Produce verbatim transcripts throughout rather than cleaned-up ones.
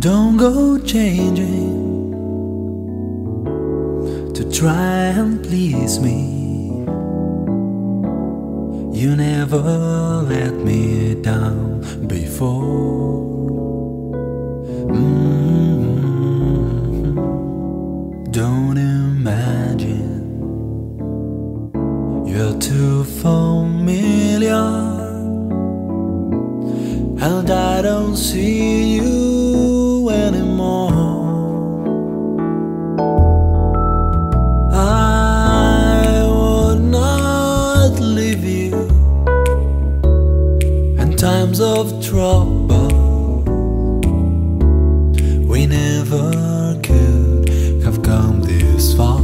Don't go changing to try and please me. You never let me down before. Mm-hmm. Don't imagine you're too familiar, and I don't see you anymore. I would not leave you in times of trouble. We never could have come this far.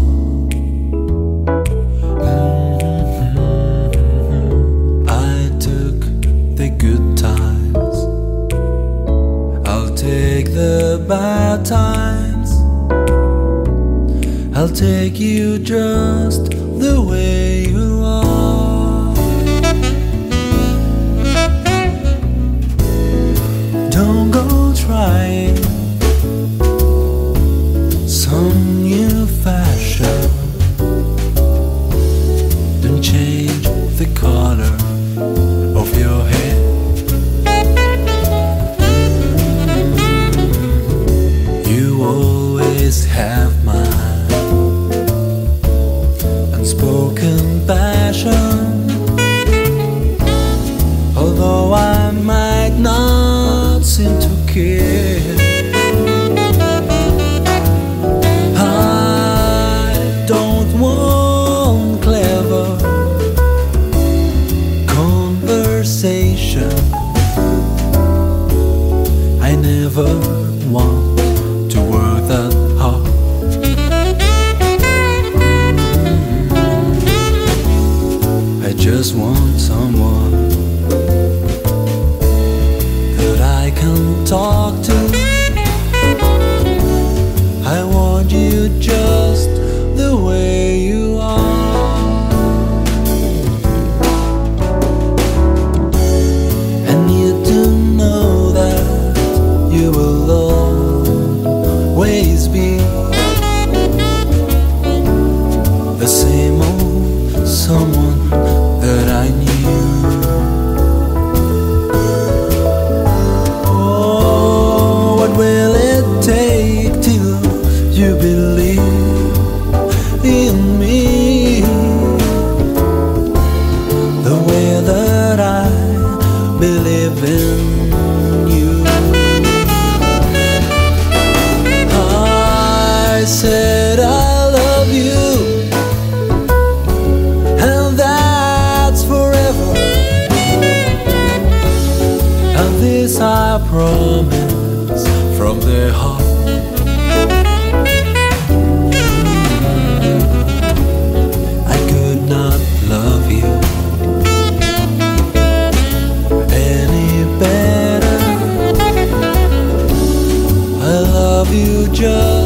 Mm-hmm. I took the good times, I'll take the bad times. I'll take you just the way you are. Don't go trying some new fashion. Don't change the color of your hair. You always have my unspoken passion, although I might not seem to care. I don't want clever conversation. I never want to work that hard. I just want someone that I can talk to. I want you just the way you are. I need to know that you will always be the same old someone that I knew. Oh, what will it take till you believe in me the way that I believe in you? I said I love you, and that's forever, and this I promise from the heart. I could not love you any better. I love you just